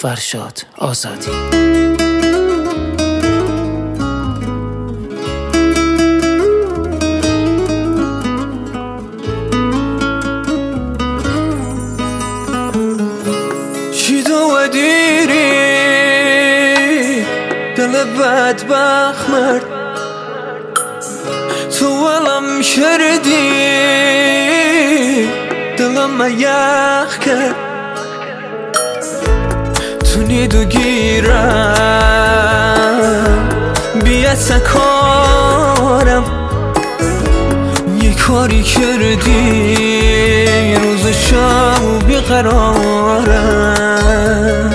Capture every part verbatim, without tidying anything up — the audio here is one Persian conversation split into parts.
فرشاد آزادی. چی تو دیری دل بدبخت مرد، تو ولم کردی دلم یخ کرد، تو نیدو گیرم بیا سکارم، یه کاری کردی روز شب بیقرارم،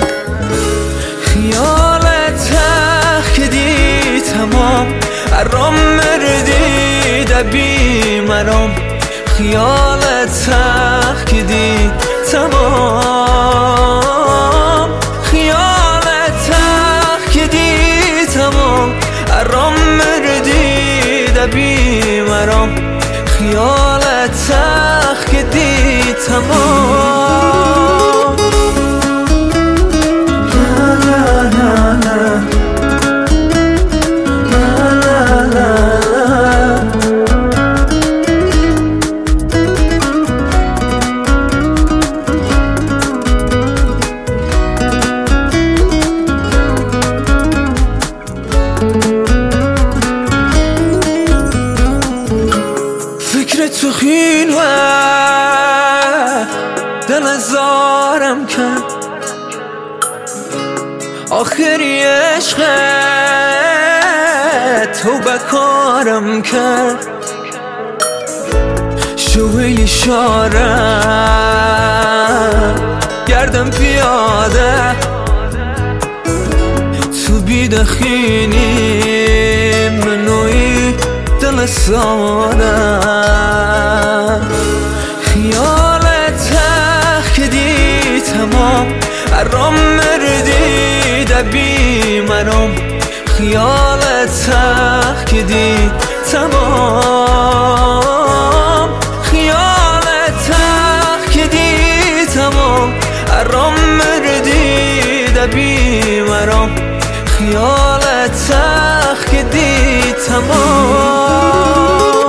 خیالت تخدی تمام ارام مردی دبی مرام، خیالت تخدی تمام، خیالت تخدی تمام ارام مردی دبی مرام، خیالت تخدی تمام. فکر تو خیلوه دل زارم کرد، آخری عشقت تو بکارم کرد، شوه اشارم گردم پیاده تو بیدخینی منوی دل سارم، خیالت تخدی تمام ارام مردی دبی مرام، خیالت تخدی تمام، خیالت تخدی تمام ارام مردی دبی مرام، خیالت تخدی تمام.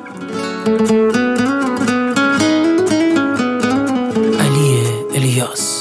علی الیاس.